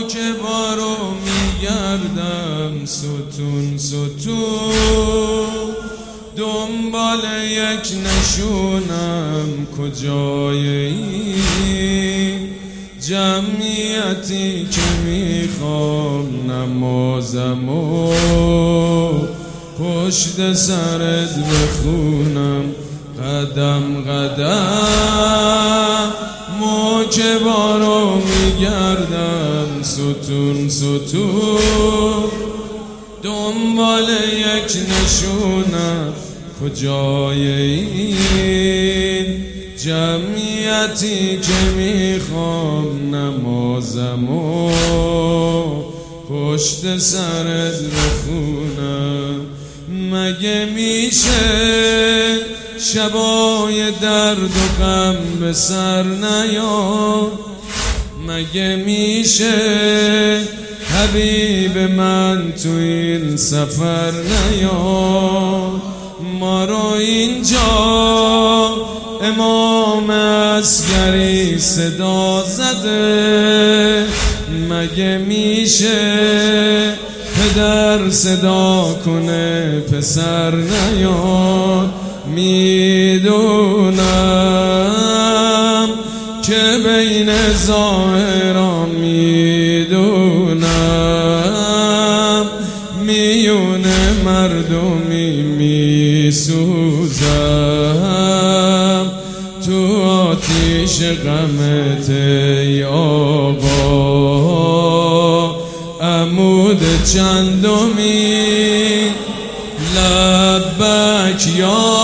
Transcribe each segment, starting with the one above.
که بارو میگردم ستون ستون، دنبال یک نشونم کجای این جمعیتی که میخوام نمازمو پشت سرت بخونم قدم قدم. ما که بارو میگردم ستون ستون، دنبال یک نشونم کجای این جمعیتی که میخوام نمازمو پشت سرت بخونم. مگه میشه شبای درد و غم به سر نیاد؟ مگه میشه حبیب من تو این سفر نیاد؟ ما رو اینجا امام عسکری صدا زده، مگه میشه پدر صدا کنه پسر نیاد؟ میدونم که بین ظاهران میدونم میون مردمی میسوزم تو آتیش غمت ای آقا. عمود چندمی لبک یا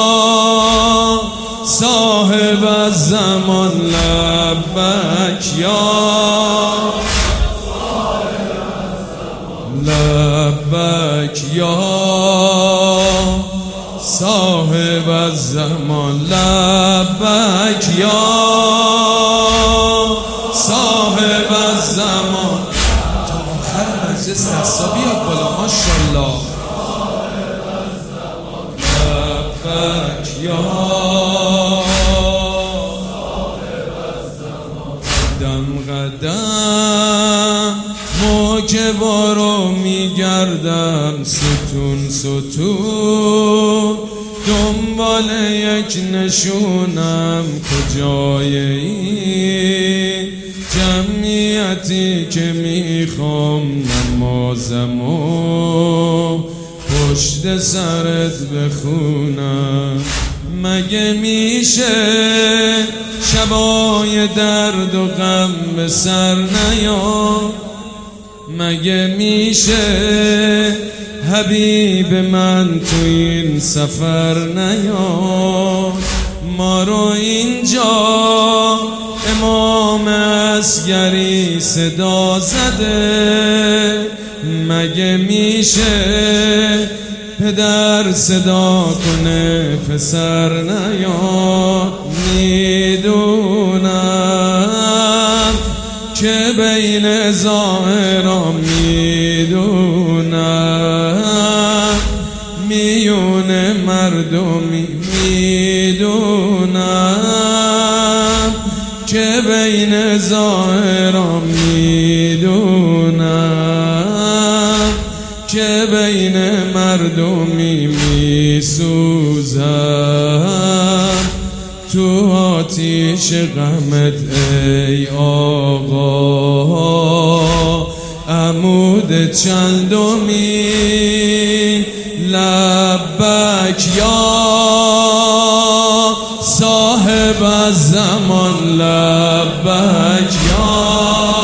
صاحب الزمان، لبک یا لبک یا صاحب الزمان، لبک یا صاحب الزمان. تا آخر مجلس دستا بیاد بالا ماشاءالله. لبک یا قدم قدم، ما که بارو میگردم ستون ستون، دنبال یک نشونم کجای این جمعیتی که میخوام نمازمو پشت سرت بخونم. مگه میشه شبای درد و غم به سر نیاد؟ مگه میشه حبیب من تو این سفر نیاد؟ ما رو اینجا امام عسکری صدا زده، مگه میشه پدر صدا کنه پسر نیاد؟ میدونم که بین ظاهران میدونم میون مردمی میدونم که بین ظاهران میدونم که بین مردمی میسوزم تو آتیش غمت ای آقا. عمود چندمی لبک یا صاحب الزمان، لبک یا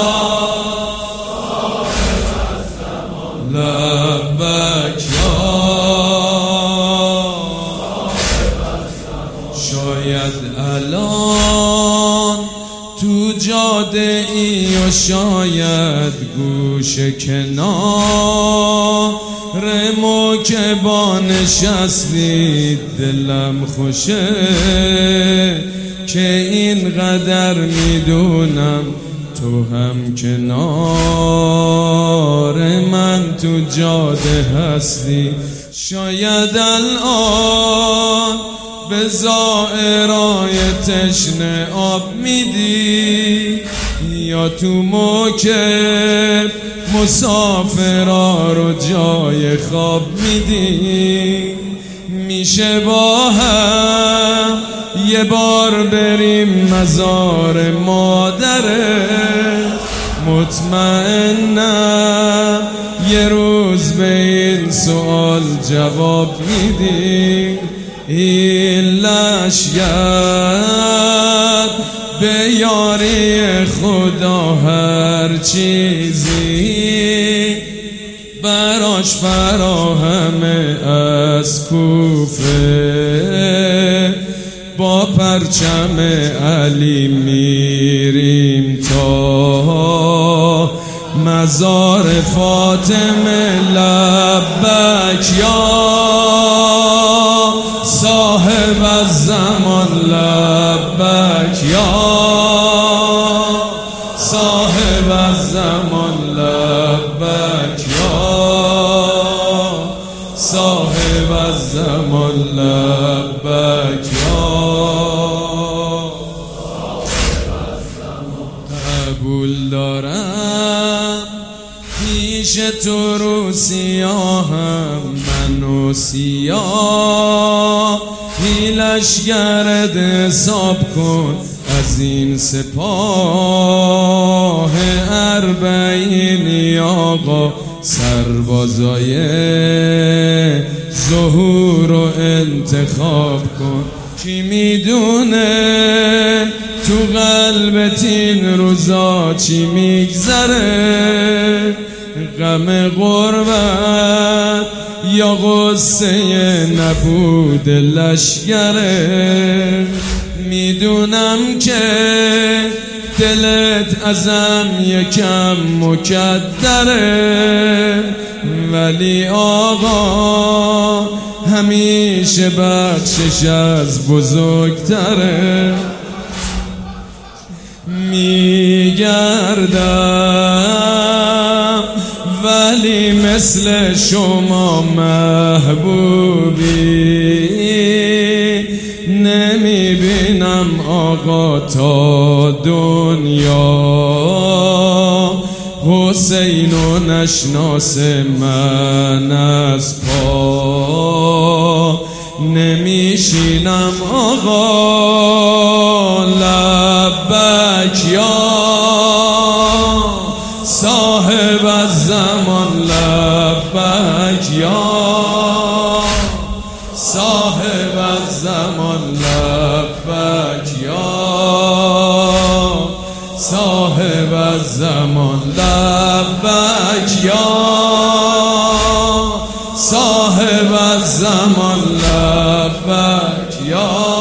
لبک یا. شاید الان تو جاده ای و شاید گوش کنار که با نشستی دلم خوشه که اینقدر میدونم تو هم کنار من تو جاده هستی. شاید الان به زائرای تشنه آب میدی، یا تو موکب مسافرها رو جای خواب میدی؟ میشه با هم یه بار بریم مزار مادره؟ مطمئنم یه روز به این سوال جواب میدی. این لشگر به یاری خدا هر چیزی براش فراهمه. از کوفه با پرچم علی میریم تا مزار فاطمه. لبک یا صاحب الزمان، لبک یا صاحب الزمان، لبک یا صاحب الزمان، لبک یا قبول دارم پیش تو رو سیاهم من و سیاهی لشگرت حساب کن از این سپاه اربعینی آقا. سربازای ظهور رو انتخاب کن. کی میدونه تو قلبت این روزا چی میگذره؟ غم غربت یا غصه نبود لشگره؟ میدونم که دلت ازم یکم مکدره، ولی آقا همیشه بخشش از بزرگتره. میگردم ولی مثل شما محبوبی نمیبینم آقا تا دنیا. حسین و نشناس من از پا نمیشینم آقا. لبک یا صاحب الزمان، لبک یا صاحب الزمان، لبک یا صاحب الزمان، لبک یا صاحب الزمان، لبک یا